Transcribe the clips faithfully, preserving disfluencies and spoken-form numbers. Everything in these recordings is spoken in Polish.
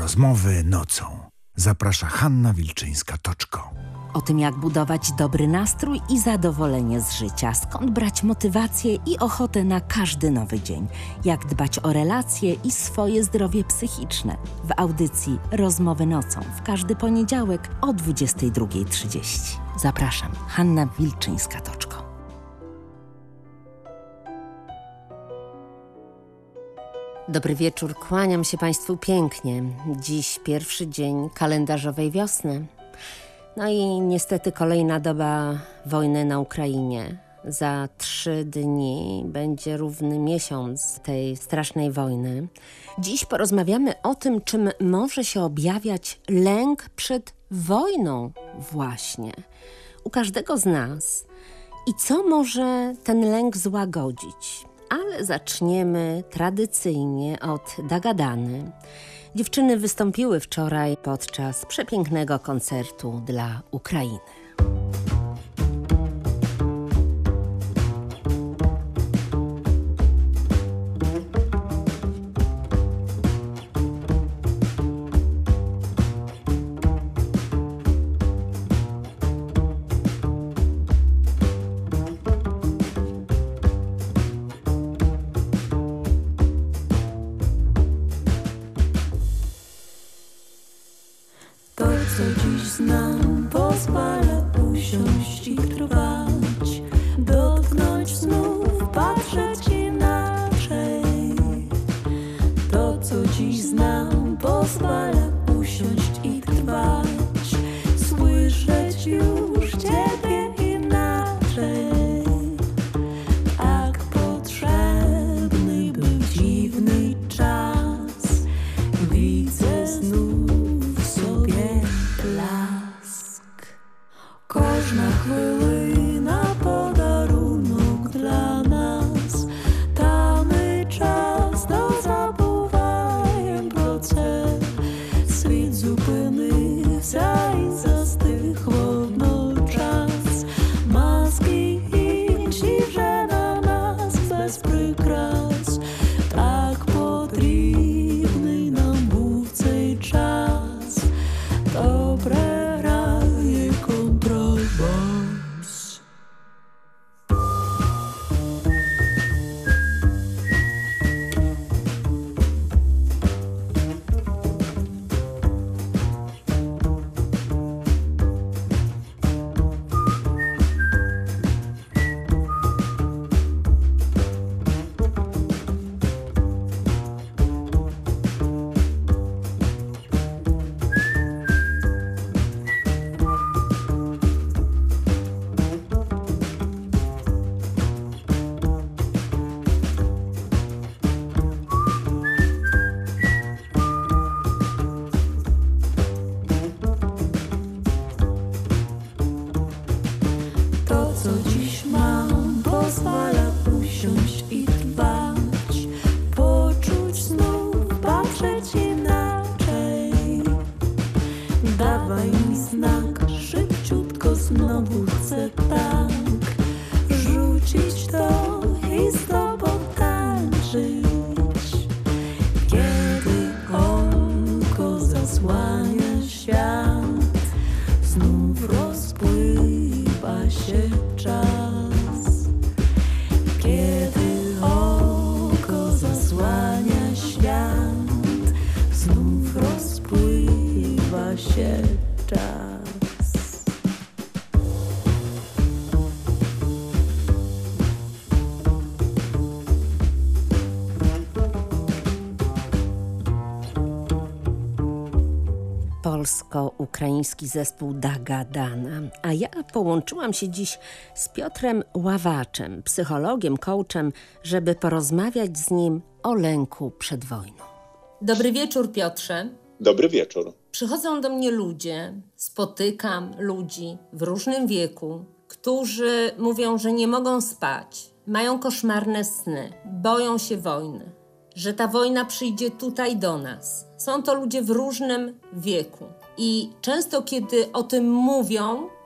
Rozmowy nocą. Zaprasza Hanna Wilczyńska-Toczko. O tym, jak budować dobry nastrój i zadowolenie z życia, skąd brać motywację i ochotę na każdy nowy dzień, jak dbać o relacje i swoje zdrowie psychiczne. W audycji Rozmowy nocą w każdy poniedziałek o dwudziestej drugiej trzydzieści. Zapraszam, Hanna Wilczyńska-Toczko. Dobry wieczór, kłaniam się Państwu pięknie. Dziś pierwszy dzień kalendarzowej wiosny. No i niestety kolejna doba wojny na Ukrainie. Za trzy dni będzie równy miesiąc tej strasznej wojny. Dziś porozmawiamy o tym, czym może się objawiać lęk przed wojną właśnie u każdego z nas i co może ten lęk złagodzić. Ale zaczniemy tradycyjnie od Dagadany. Dziewczyny wystąpiły wczoraj podczas przepięknego koncertu dla Ukrainy. Co dziś znam, pozwala usiąść i trwać, dotknąć znów, patrzeć inaczej. To, co dziś znam, pozwala usiąść i trwać, słyszeć już Ciebie inaczej. Tak potrzebny był dziwny czas, widzę znów sobie blask. Każda chwilina podarunek dla nas, tamy czas do забуваєм про це. Світ зупинився і застиг водночас. Маски інші вже на нас без прикрас. Так потрібний нам був цей час. Добре грає контрабас. To, co dziś mam, pozwala usiąść i trwać, poczuć znów, patrzeć inaczej. Dawaj mi znak, szybciutko znowu chcę tak rzucić to i z tobą tańczyć. Kiedy oko zasłania świat, znów rozpływa się czas. Kiedy oko zasłania świat, znów rozpływa się czas. Polsko-ukraiński zespół Dagadana, a ja połączyłam się dziś z Piotrem Ławaczem, psychologiem, coachem, żeby porozmawiać z nim o lęku przed wojną. Dobry wieczór, Piotrze. Dobry wieczór. Przychodzą do mnie ludzie, spotykam ludzi w różnym wieku, którzy mówią, że nie mogą spać, mają koszmarne sny, boją się wojny, że ta wojna przyjdzie tutaj do nas. Są to ludzie w różnym wieku i często kiedy o tym mówią,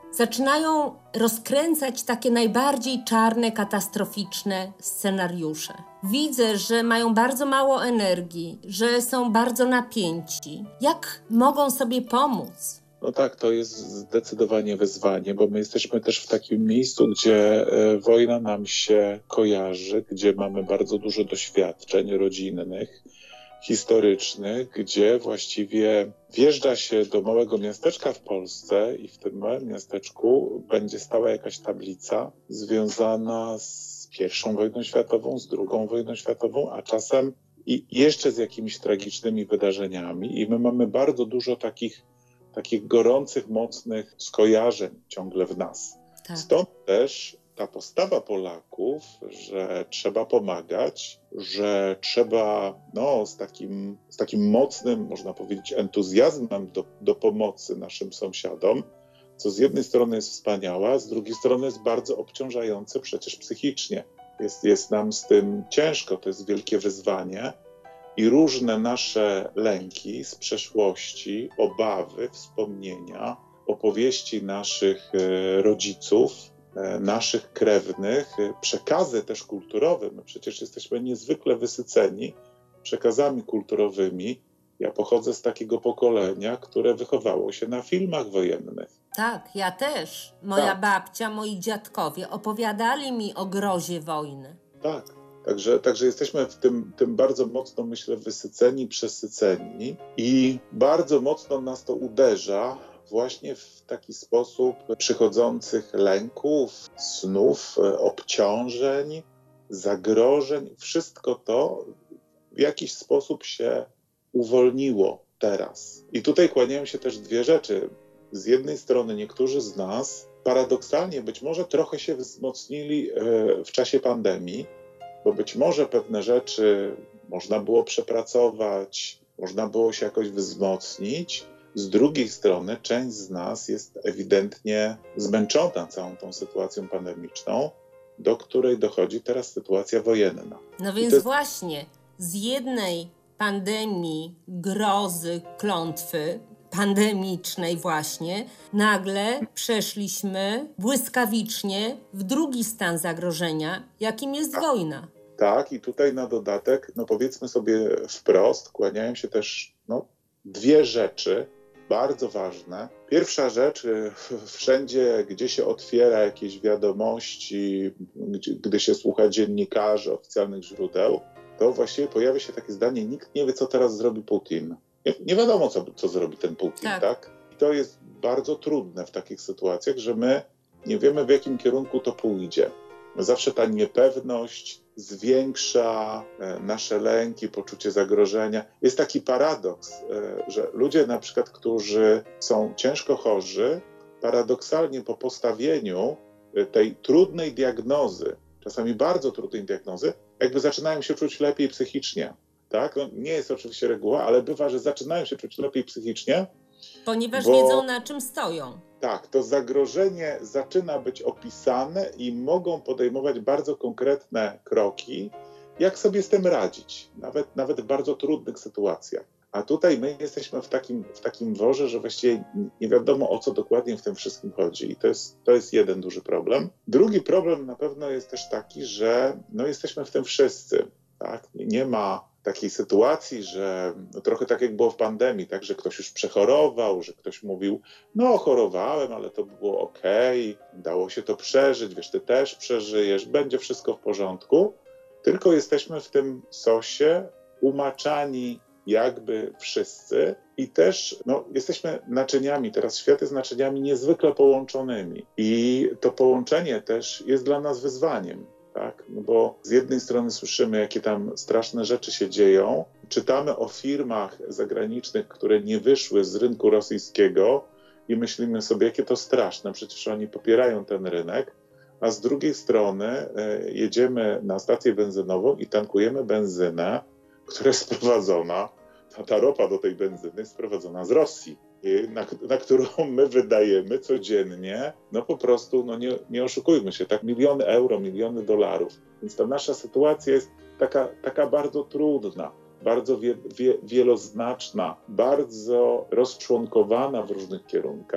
zaczynają rozkręcać takie najbardziej czarne, katastroficzne scenariusze. Widzę, że mają bardzo mało energii, że są bardzo napięci. Jak mogą sobie pomóc? No tak, to jest zdecydowanie wyzwanie, bo my jesteśmy też w takim miejscu, gdzie wojna nam się kojarzy, gdzie mamy bardzo dużo doświadczeń rodzinnych, historycznych, gdzie właściwie wjeżdża się do małego miasteczka w Polsce i w tym małym miasteczku będzie stała jakaś tablica związana z pierwszą wojną światową, z drugą wojną światową, a czasem i jeszcze z jakimiś tragicznymi wydarzeniami. I my mamy bardzo dużo takich, takich gorących, mocnych skojarzeń ciągle w nas. Tak. Stąd też ta postawa Polaków, że trzeba pomagać, że trzeba no, z, takim, z takim mocnym, można powiedzieć, entuzjazmem do, do pomocy naszym sąsiadom, co z jednej strony jest wspaniałe, a z drugiej strony jest bardzo obciążające przecież psychicznie. Jest, jest nam z tym ciężko, to jest wielkie wyzwanie i różne nasze lęki z przeszłości, obawy, wspomnienia, opowieści naszych e, rodziców, naszych krewnych, przekazy też kulturowe. My przecież jesteśmy niezwykle wysyceni przekazami kulturowymi. Ja pochodzę z takiego pokolenia, które wychowało się na filmach wojennych. Tak, ja też. Moja tak. babcia, moi dziadkowie opowiadali mi o grozie wojny. Tak, także, także jesteśmy w tym, tym bardzo mocno, myślę, wysyceni, przesyceni i bardzo mocno nas to uderza właśnie w taki sposób przychodzących lęków, snów, obciążeń, zagrożeń. Wszystko to w jakiś sposób się uwolniło teraz. I tutaj kłaniają się też dwie rzeczy. Z jednej strony niektórzy z nas paradoksalnie być może trochę się wzmocnili w czasie pandemii, bo być może pewne rzeczy można było przepracować, można było się jakoś wzmocnić. Z drugiej strony część z nas jest ewidentnie zmęczona całą tą sytuacją pandemiczną, do której dochodzi teraz sytuacja wojenna. No więc jest... właśnie, z jednej pandemii, grozy, klątwy pandemicznej właśnie, nagle przeszliśmy błyskawicznie w drugi stan zagrożenia, jakim jest tak. wojna. Tak, i tutaj na dodatek, no powiedzmy sobie wprost, kłaniają się też no, dwie rzeczy, bardzo ważne. Pierwsza rzecz, wszędzie, gdzie się otwiera jakieś wiadomości, gdzie, gdy się słucha dziennikarzy, oficjalnych źródeł, to właściwie pojawia się takie zdanie, nikt nie wie, co teraz zrobi Putin. Nie, nie wiadomo, co, co zrobi ten Putin, tak. tak? I to jest bardzo trudne w takich sytuacjach, że my nie wiemy, w jakim kierunku to pójdzie. Zawsze ta niepewność zwiększa nasze lęki, poczucie zagrożenia. Jest taki paradoks, że ludzie na przykład, którzy są ciężko chorzy, paradoksalnie po postawieniu tej trudnej diagnozy, czasami bardzo trudnej diagnozy, jakby zaczynają się czuć lepiej psychicznie. Tak? No, nie jest oczywiście reguła, ale bywa, że zaczynają się czuć lepiej psychicznie. Ponieważ bo... wiedzą, na czym stoją. Tak, to zagrożenie zaczyna być opisane i mogą podejmować bardzo konkretne kroki, jak sobie z tym radzić, nawet, nawet w bardzo trudnych sytuacjach. A tutaj my jesteśmy w takim, w takim worze, że właściwie nie wiadomo, o co dokładnie w tym wszystkim chodzi. I to jest, to jest jeden duży problem. Drugi problem na pewno jest też taki, że no, jesteśmy w tym wszyscy. Tak? Nie ma takiej sytuacji, że no trochę tak jak było w pandemii, tak, że ktoś już przechorował, że ktoś mówił, no chorowałem, ale to było okej, dało się to przeżyć, wiesz, ty też przeżyjesz, będzie wszystko w porządku, tylko jesteśmy w tym sosie umaczani jakby wszyscy i też no, jesteśmy naczyniami, teraz świat jest naczyniami niezwykle połączonymi i to połączenie też jest dla nas wyzwaniem. Tak? No bo z jednej strony słyszymy, jakie tam straszne rzeczy się dzieją, czytamy o firmach zagranicznych, które nie wyszły z rynku rosyjskiego i myślimy sobie, jakie to straszne, przecież oni popierają ten rynek, a z drugiej strony e, jedziemy na stację benzynową i tankujemy benzynę, która jest sprowadzona, ta, ta ropa do tej benzyny jest sprowadzona z Rosji. Na, na którą my wydajemy codziennie, no po prostu, no nie, nie oszukujmy się, tak miliony euro, miliony dolarów. Więc ta nasza sytuacja jest taka, taka bardzo trudna, bardzo wie, wie, wieloznaczna, bardzo rozczłonkowana w różnych kierunkach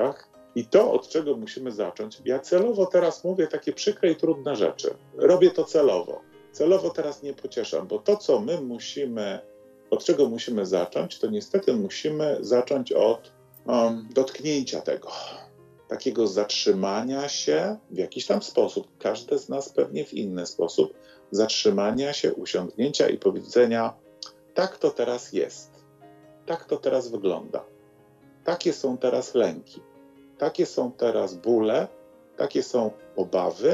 I to, od czego musimy zacząć, ja celowo teraz mówię takie przykre i trudne rzeczy. Robię to celowo. Celowo teraz nie pocieszam, bo to, co my musimy, od czego musimy zacząć, to niestety musimy zacząć od um, dotknięcia tego. Takiego zatrzymania się w jakiś tam sposób, każdy z nas pewnie w inny sposób, zatrzymania się, usiągnięcia i powiedzenia, tak to teraz jest, tak to teraz wygląda, takie są teraz lęki, takie są teraz bóle, takie są obawy,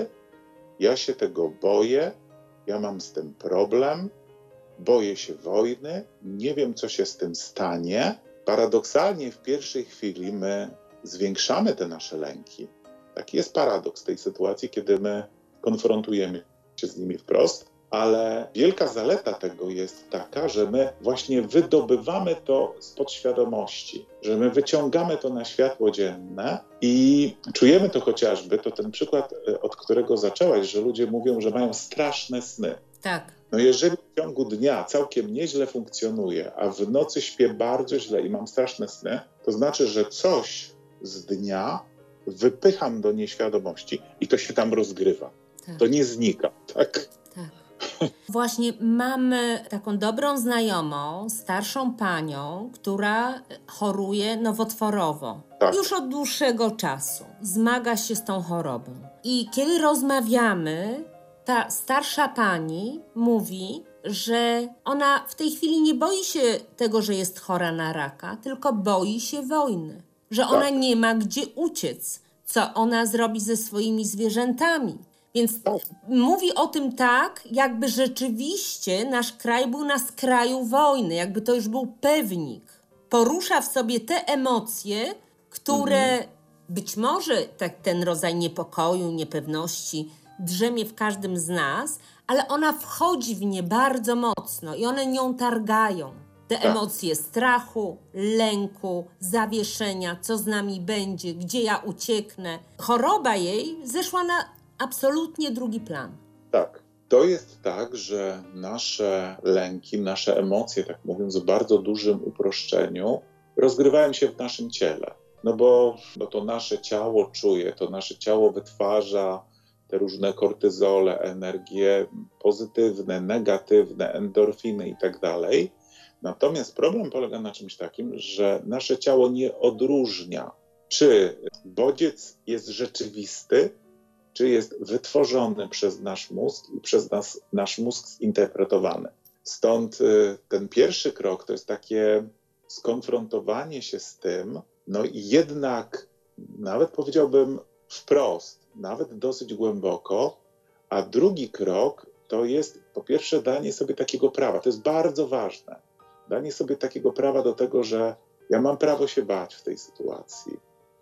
ja się tego boję, ja mam z tym problem, boję się wojny, nie wiem, co się z tym stanie. Paradoksalnie w pierwszej chwili my zwiększamy te nasze lęki. Taki jest paradoks tej sytuacji, kiedy my konfrontujemy się z nimi wprost, ale wielka zaleta tego jest taka, że my właśnie wydobywamy to z podświadomości, że my wyciągamy to na światło dzienne i czujemy to chociażby, to ten przykład, od którego zaczęłaś, że ludzie mówią, że mają straszne sny. Tak. No jeżeli w ciągu dnia całkiem nieźle funkcjonuję, a w nocy śpię bardzo źle i mam straszne sny, to znaczy, że coś z dnia wypycham do nieświadomości i to się tam rozgrywa. Tak. To nie znika, tak? Tak. Właśnie mamy taką dobrą znajomą, starszą panią, która choruje nowotworowo. Tak. Już od dłuższego czasu. Zmaga się z tą chorobą. I kiedy rozmawiamy, ta starsza pani mówi, że ona w tej chwili nie boi się tego, że jest chora na raka, tylko boi się wojny. Że ona Tak. nie ma gdzie uciec. Co ona zrobi ze swoimi zwierzętami. Więc Tak. mówi o tym tak, jakby rzeczywiście nasz kraj był na skraju wojny, jakby to już był pewnik. Porusza w sobie te emocje, które mhm. być może tak, ten rodzaj niepokoju, niepewności drzemie w każdym z nas, ale ona wchodzi w nie bardzo mocno i one nią targają. Te Tak. emocje strachu, lęku, zawieszenia, co z nami będzie, gdzie ja ucieknę. Choroba jej zeszła na absolutnie drugi plan. Tak. To jest tak, że nasze lęki, nasze emocje, tak mówiąc w bardzo dużym uproszczeniu, rozgrywają się w naszym ciele. No bo, bo to nasze ciało czuje, to nasze ciało wytwarza te różne kortyzole, energie pozytywne, negatywne, endorfiny i tak dalej. Natomiast problem polega na czymś takim, że nasze ciało nie odróżnia, czy bodziec jest rzeczywisty, czy jest wytworzony przez nasz mózg i przez nas, nasz mózg zinterpretowany. Stąd ten pierwszy krok to jest takie skonfrontowanie się z tym, no i jednak nawet powiedziałbym wprost, nawet dosyć głęboko, a drugi krok to jest po pierwsze danie sobie takiego prawa, to jest bardzo ważne, danie sobie takiego prawa do tego, że ja mam prawo się bać w tej sytuacji,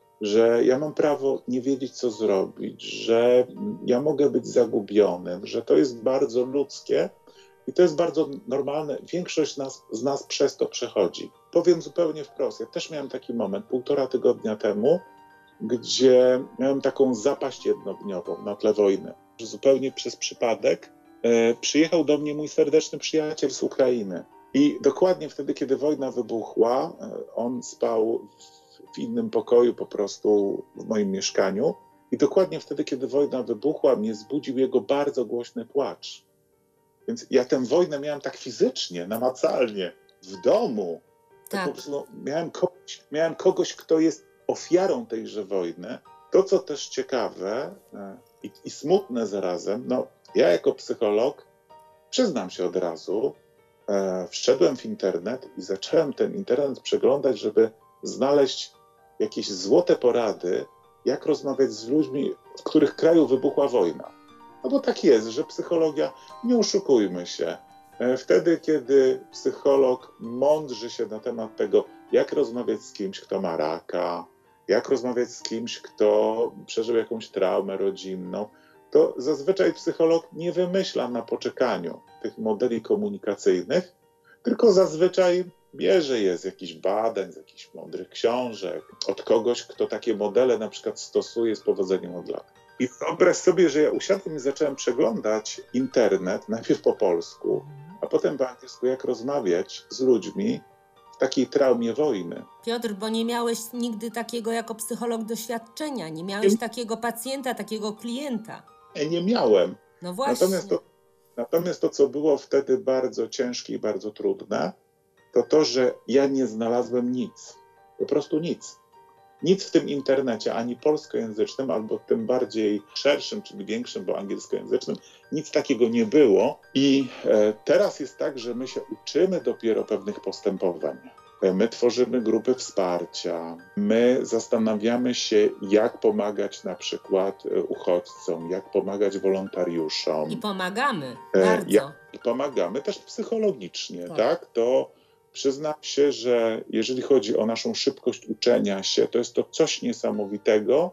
że ja mam prawo nie wiedzieć, co zrobić, że ja mogę być zagubionym, że to jest bardzo ludzkie i to jest bardzo normalne. Większość z nas, z nas przez to przechodzi. Powiem zupełnie wprost, ja też miałem taki moment półtora tygodnia temu, gdzie miałem taką zapaść jednodniową na tle wojny. Zupełnie przez przypadek e, przyjechał do mnie mój serdeczny przyjaciel z Ukrainy. I dokładnie wtedy, kiedy wojna wybuchła, e, on spał w, w innym pokoju po prostu w moim mieszkaniu. I dokładnie wtedy, kiedy wojna wybuchła, mnie zbudził jego bardzo głośny płacz. Więc ja tę wojnę miałem tak fizycznie, namacalnie, w domu. Tak. Tak po prostu, no, miałem, kogoś, miałem kogoś, kto jest ofiarą tejże wojny. To, co też ciekawe e, i, i smutne zarazem, no ja jako psycholog, przyznam się od razu, e, wszedłem w internet i zacząłem ten internet przeglądać, żeby znaleźć jakieś złote porady, jak rozmawiać z ludźmi, w których kraju wybuchła wojna. No bo tak jest, że psychologia, nie oszukujmy się, e, wtedy, kiedy psycholog mądrzy się na temat tego, jak rozmawiać z kimś, kto ma raka, jak rozmawiać z kimś, kto przeżył jakąś traumę rodzinną, to zazwyczaj psycholog nie wymyśla na poczekaniu tych modeli komunikacyjnych, tylko zazwyczaj bierze je z jakichś badań, z jakichś mądrych książek, od kogoś, kto takie modele na przykład stosuje z powodzeniem od lat. I wyobraź sobie, że ja usiadłem i zacząłem przeglądać internet, najpierw po polsku, a potem po angielsku, jak rozmawiać z ludźmi, w takiej traumie wojny. Piotr, bo nie miałeś nigdy takiego jako psycholog doświadczenia, nie miałeś Nie. takiego pacjenta, takiego klienta. Ja nie miałem. No właśnie. Natomiast to, natomiast to, co było wtedy bardzo ciężkie i bardzo trudne, to to, że ja nie znalazłem nic. Po prostu nic. Nic w tym internecie, ani polskojęzycznym, albo tym bardziej szerszym, czyli większym, bo angielskojęzycznym, nic takiego nie było. I e, teraz jest tak, że my się uczymy dopiero pewnych postępowań. E, my tworzymy grupy wsparcia, my zastanawiamy się, jak pomagać na przykład e, uchodźcom, jak pomagać wolontariuszom. I pomagamy, E, bardzo. jak, I pomagamy też psychologicznie, Tak. tak? To przyznam się, że jeżeli chodzi o naszą szybkość uczenia się, to jest to coś niesamowitego.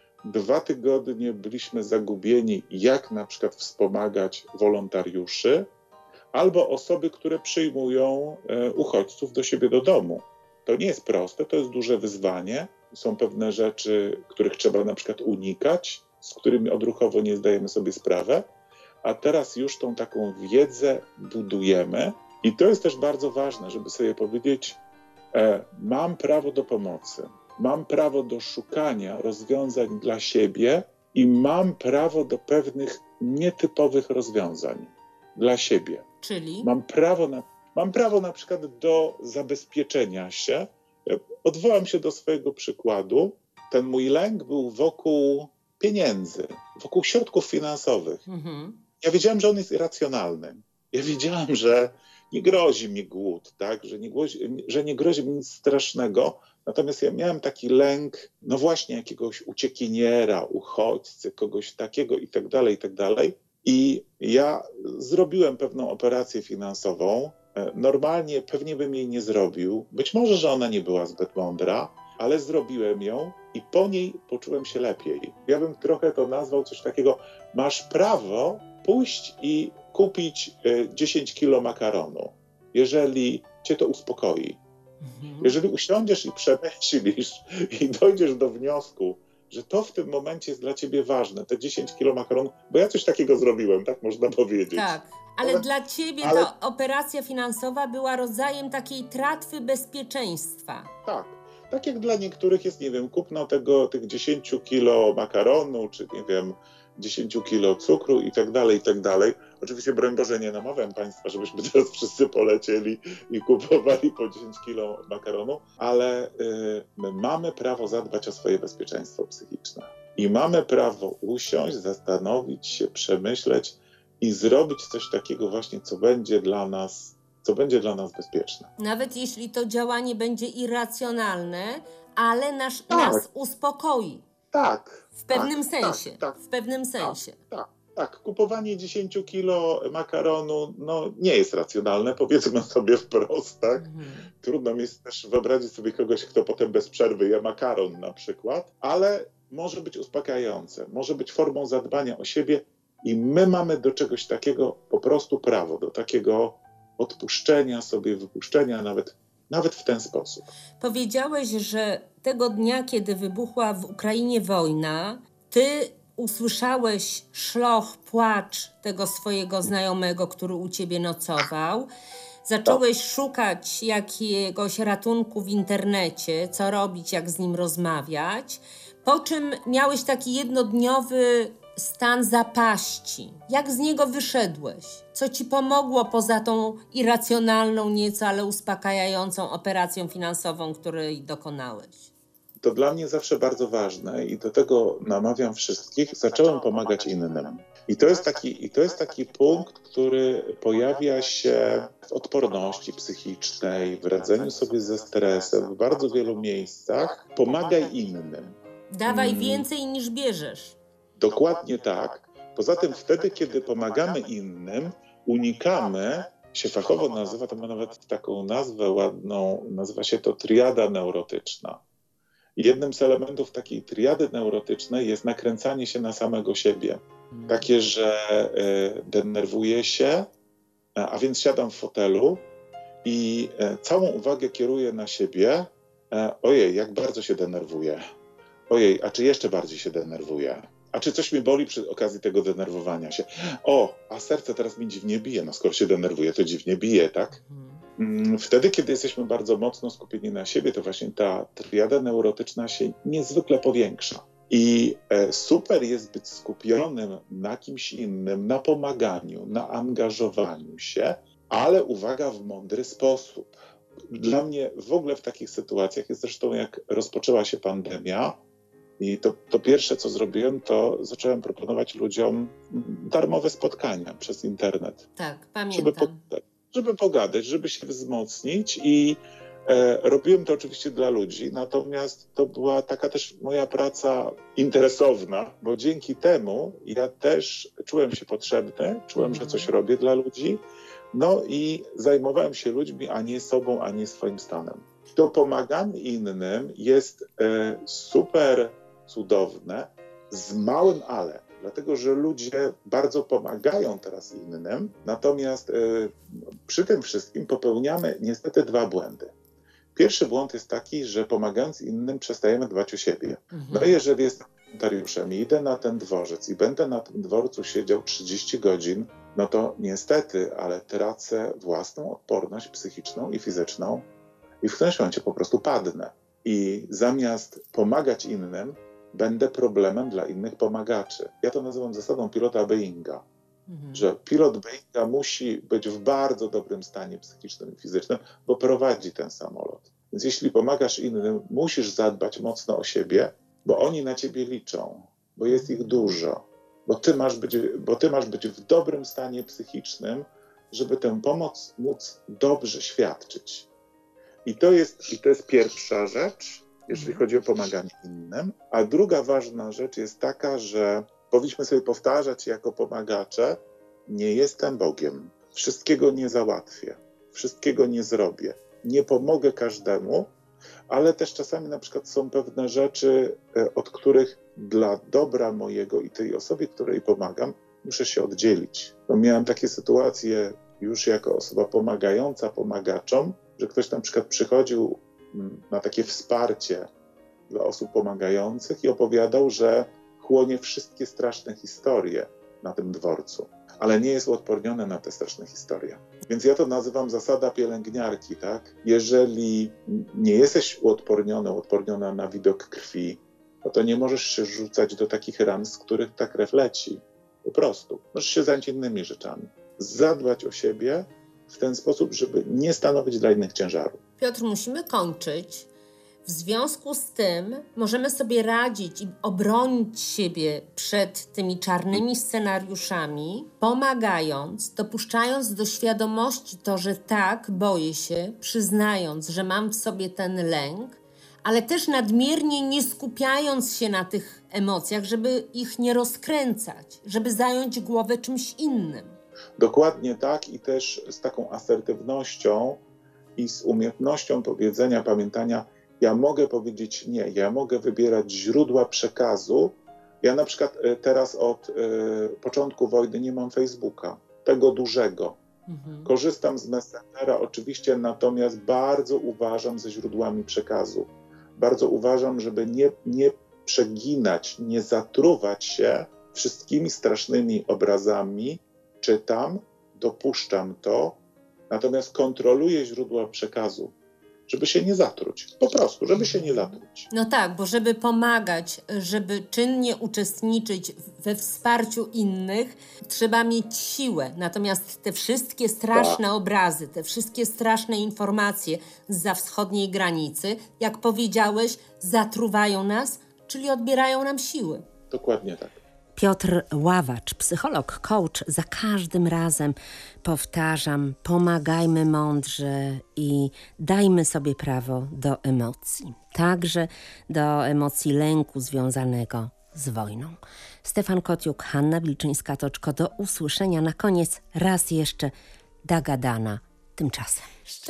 Dwa tygodnie byliśmy zagubieni, jak na przykład wspomagać wolontariuszy albo osoby, które przyjmują e, uchodźców do siebie do domu. To nie jest proste, to jest duże wyzwanie. Są pewne rzeczy, których trzeba na przykład unikać, z którymi odruchowo nie zdajemy sobie sprawy, a teraz już tą taką wiedzę budujemy. I to jest też bardzo ważne, żeby sobie powiedzieć, e, mam prawo do pomocy, mam prawo do szukania rozwiązań dla siebie i mam prawo do pewnych nietypowych rozwiązań dla siebie. Czyli? Mam prawo na, mam prawo na przykład do zabezpieczenia się. Odwołam się do swojego przykładu. Ten mój lęk był wokół pieniędzy, wokół środków finansowych. Mhm. Ja wiedziałem, że on jest irracjonalny. Ja wiedziałem, że nie grozi mi głód, tak? że, nie grozi, że nie grozi mi nic strasznego. Natomiast ja miałem taki lęk, no właśnie jakiegoś uciekiniera, uchodźcy, kogoś takiego i tak dalej, i tak dalej. I ja zrobiłem pewną operację finansową. Normalnie pewnie bym jej nie zrobił. Być może, że ona nie była zbyt mądra, ale zrobiłem ją i po niej poczułem się lepiej. Ja bym trochę to nazwał coś takiego, masz prawo pójść i kupić dziesięć kilo makaronu, jeżeli cię to uspokoi. Mhm. Jeżeli usiądziesz i przemyślisz i dojdziesz do wniosku, że to w tym momencie jest dla ciebie ważne, te dziesięć kilo makaronu, bo ja coś takiego zrobiłem, tak można powiedzieć. Tak, ale, ale dla ciebie ale... ta operacja finansowa była rodzajem takiej tratwy bezpieczeństwa. Tak. Tak jak dla niektórych jest, nie wiem, kupno tego, tych dziesięć kilo makaronu, czy nie wiem, dziesięć kilo cukru i tak dalej, i tak dalej. Oczywiście, broń Boże, nie namawiam Państwa, żebyśmy teraz wszyscy polecieli i kupowali po dziesięć kilo makaronu, ale y, my mamy prawo zadbać o swoje bezpieczeństwo psychiczne. I mamy prawo usiąść, zastanowić się, przemyśleć i zrobić coś takiego właśnie, co będzie dla nas, co będzie dla nas bezpieczne. Nawet jeśli to działanie będzie irracjonalne, ale nas, Tak. nas uspokoi. Tak. W pewnym tak, sensie. Tak, tak. W pewnym sensie. Tak, tak, tak. Kupowanie dziesięć kilo makaronu no, nie jest racjonalne, powiedzmy sobie wprost, tak? Mhm. Trudno mi jest też wyobrazić sobie kogoś, kto potem bez przerwy je makaron na przykład, ale może być uspokajające, może być formą zadbania o siebie i my mamy do czegoś takiego po prostu prawo, do takiego odpuszczenia sobie, wypuszczenia nawet, nawet w ten sposób. Powiedziałeś, że tego dnia, kiedy wybuchła w Ukrainie wojna, ty usłyszałeś szloch, płacz tego swojego znajomego, który u ciebie nocował. Zacząłeś szukać jakiegoś ratunku w internecie, co robić, jak z nim rozmawiać, po czym miałeś taki jednodniowy stan zapaści. Jak z niego wyszedłeś? Co ci pomogło poza tą irracjonalną nieco, ale uspokajającą operacją finansową, której dokonałeś? To dla mnie zawsze bardzo ważne i do tego namawiam wszystkich. Zacząłem pomagać innym. I to jest taki, i to jest taki punkt, który pojawia się w odporności psychicznej, w radzeniu sobie ze stresem, w bardzo wielu miejscach. Pomagaj innym. Dawaj więcej niż bierzesz. Dokładnie tak. Poza tym wtedy, kiedy pomagamy innym, unikamy, się fachowo nazywa, to ma nawet taką nazwę ładną, nazywa się to triada neurotyczna. Jednym z elementów takiej triady neurotycznej jest nakręcanie się na samego siebie. Takie, że y, denerwuję się, a więc siadam w fotelu i y, całą uwagę kieruję na siebie. Y, ojej, jak bardzo się denerwuję. Ojej, a czy jeszcze bardziej się denerwuję? A czy coś mi boli przy okazji tego denerwowania się? O, a serce teraz mi dziwnie bije. No skoro się denerwuję, to dziwnie bije, tak? Wtedy, kiedy jesteśmy bardzo mocno skupieni na siebie, to właśnie ta triada neurotyczna się niezwykle powiększa. I super jest być skupionym na kimś innym, na pomaganiu, na angażowaniu się, ale uwaga, w mądry sposób. Dla mnie w ogóle w takich sytuacjach jest zresztą, jak rozpoczęła się pandemia, i to, to pierwsze, co zrobiłem, to zacząłem proponować ludziom darmowe spotkania przez internet. Tak, pamiętam. Żeby pogadać, żeby, pogadać, żeby się wzmocnić i e, robiłem to oczywiście dla ludzi, natomiast to była taka też moja praca interesowna, bo dzięki temu ja też czułem się potrzebny, czułem, że coś robię dla ludzi, no i zajmowałem się ludźmi, a nie sobą, a nie swoim stanem. To pomaganie innym jest e, super cudowne, z małym ale, dlatego że ludzie bardzo pomagają teraz innym, natomiast y, przy tym wszystkim popełniamy niestety dwa błędy. Pierwszy błąd jest taki, że pomagając innym przestajemy dbać o siebie. Mhm. No i jeżeli jestem wolontariuszem i idę na ten dworzec i będę na tym dworcu siedział trzydzieści godzin, no to niestety, ale tracę własną odporność psychiczną i fizyczną i w którymś momencie po prostu padnę. I zamiast pomagać innym, będę problemem dla innych pomagaczy. Ja to nazywam zasadą pilota Boeinga, mhm. że pilot Boeinga musi być w bardzo dobrym stanie psychicznym i fizycznym, bo prowadzi ten samolot. Więc jeśli pomagasz innym, musisz zadbać mocno o siebie, bo oni na ciebie liczą, bo jest ich dużo, bo ty masz być, bo ty masz być w dobrym stanie psychicznym, żeby tę pomoc móc dobrze świadczyć. I to jest, i to jest pierwsza rzecz, jeżeli chodzi o pomaganie innym. A druga ważna rzecz jest taka, że powinniśmy sobie powtarzać jako pomagacze, nie jestem Bogiem, wszystkiego nie załatwię, wszystkiego nie zrobię, nie pomogę każdemu, ale też czasami na przykład są pewne rzeczy, od których dla dobra mojego i tej osobie, której pomagam, muszę się oddzielić. No, miałem takie sytuacje już jako osoba pomagająca pomagaczom, że ktoś na przykład przychodził na takie wsparcie dla osób pomagających i opowiadał, że chłonie wszystkie straszne historie na tym dworcu, ale nie jest uodporniony na te straszne historie. Więc ja to nazywam zasada pielęgniarki, tak? Jeżeli nie jesteś uodporniony, uodporniona na widok krwi, no to nie możesz się rzucać do takich ran, z których ta krew leci. Po prostu. Możesz się zająć innymi rzeczami. Zadbać o siebie w ten sposób, żeby nie stanowić dla innych ciężaru. Piotr, musimy kończyć. W związku z tym możemy sobie radzić i obronić siebie przed tymi czarnymi scenariuszami, pomagając, dopuszczając do świadomości to, że tak, boję się, przyznając, że mam w sobie ten lęk, ale też nadmiernie nie skupiając się na tych emocjach, żeby ich nie rozkręcać, żeby zająć głowę czymś innym. Dokładnie tak i też z taką asertywnością i z umiejętnością powiedzenia, pamiętania, ja mogę powiedzieć nie, ja mogę wybierać źródła przekazu. Ja na przykład teraz od y, początku wojny nie mam Facebooka, tego dużego. Mhm. Korzystam z Messengera oczywiście, natomiast bardzo uważam ze źródłami przekazu. Bardzo uważam, żeby nie, nie przeginać, nie zatruwać się wszystkimi strasznymi obrazami. Czytam, dopuszczam to, natomiast kontroluję źródła przekazu, żeby się nie zatruć. Po prostu, żeby się nie zatruć. No tak, bo żeby pomagać, żeby czynnie uczestniczyć we wsparciu innych, trzeba mieć siłę. Natomiast te wszystkie straszne tak. obrazy, te wszystkie straszne informacje zza wschodniej granicy, jak powiedziałeś, zatruwają nas, czyli odbierają nam siły. Dokładnie tak. Piotr Ławacz, psycholog, coach, za każdym razem powtarzam, pomagajmy mądrze i dajmy sobie prawo do emocji. Także do emocji lęku związanego z wojną. Stefan Kociuk, Hanna Wilczyńska-Toczko, do usłyszenia. Na koniec raz jeszcze Dagadana tymczasem.